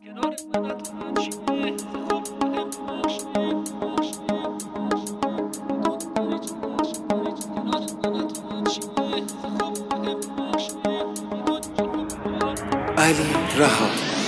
علی رها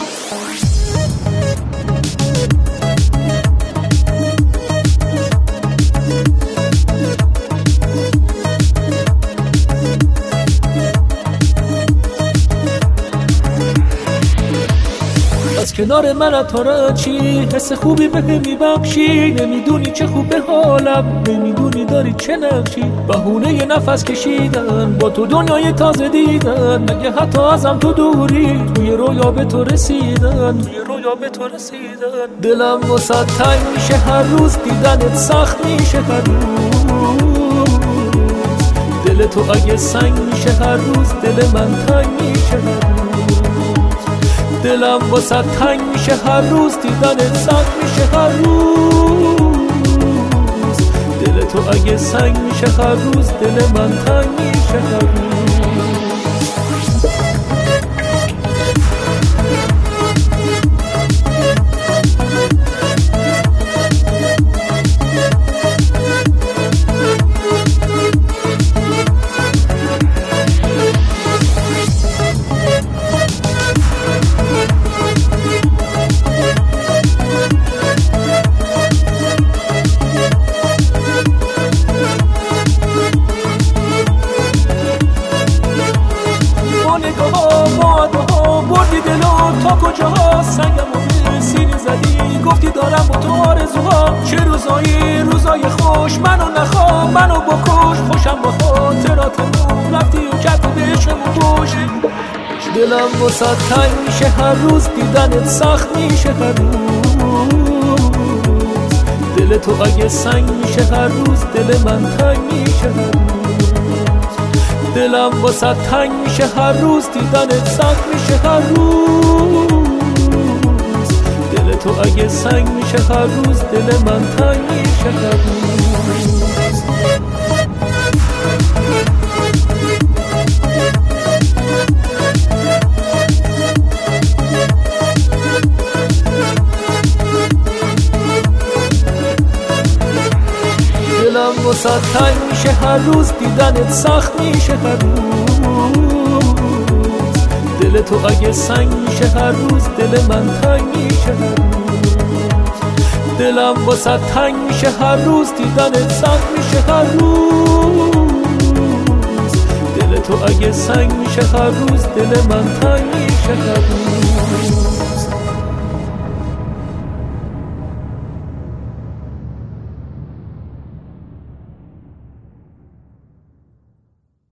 از کنار من تو را چی حس خوبی به میبخشی، نمیدونی چه خوب به حالم، نمیدونی داری چه نقشی. بهونه نفس کشیدن با تو دنیای تازه دیدن، مگه حتی ازم تو دوری، توی رویا به تو رسیدن، توی رویا به تو رسیدن. دلم واسه تنگ میشه هر روز، دیدنت سخت میشه هر روز. دل تو اگه سنگ میشه هر روز، دل من تنگ میشه هر روز. دلم واسه تنگ میشه هر روز، دیدنت سخت میشه هر روز. دل تو اگه سنگ میشه هر روز، دل من تنگ میشه هر روز. بردی دلو تا کجاها، سنگمو به سینه زدی، گفتی دارم با تو آرزوها. چه روزایی روزای خوش، منو نخوا منو بکش، خوشم با خاطراتمون رفتی و کردی به عشقمون گوش. دلم واسه تنگ میشه هر روز، دیدنت سخت میشه هر روز. دل تو اگه سنگ میشه هر روز، دل من تنگ میشه هر روز. دلم واسه تنگ میشه هر روز، دیدنت سخت میشه هر روز. دل تو اگه سنگ میشه هر روز، دل من تنگ میشه هر روز. دلم واسه تنگ میشه هر روز، دیدنت سخت میشه هر روز. دل تو اگه سنگ میشه هر روز، دل من تنگ میشه هر روز. دلم واسه تنگ میشه هر روز، دیدنت سخت میشه هر روز. دل تو اگه سنگ میشه هر روز، دل من تنگ میشه هر روز.